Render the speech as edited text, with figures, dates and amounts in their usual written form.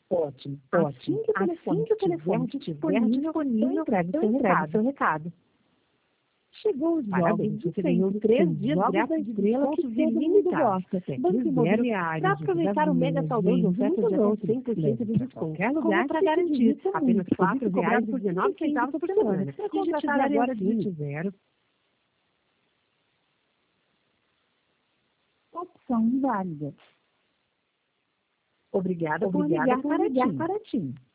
Ótimo, Assim ótimo. que o telefone estiver disponível, entregue seu recado. Chegou os Parabéns, jogos você ganhou de 3 sempre, dias jogos da grátis de estrela que descontos todo mundo ilimitados. gosta. Banco Zero, Imobiliário, para aproveitar o mega saudão de ofertas de até 100% de desconto. qualquer Como lugar para que te garantir divirta apenas muito. R$ Por cobrado por 4,19 por semana. Para Digite contratar zero e agora, assine. digite 0. Opção válida. Obrigada por Obrigada ligar por ligar para TIM. para TIM.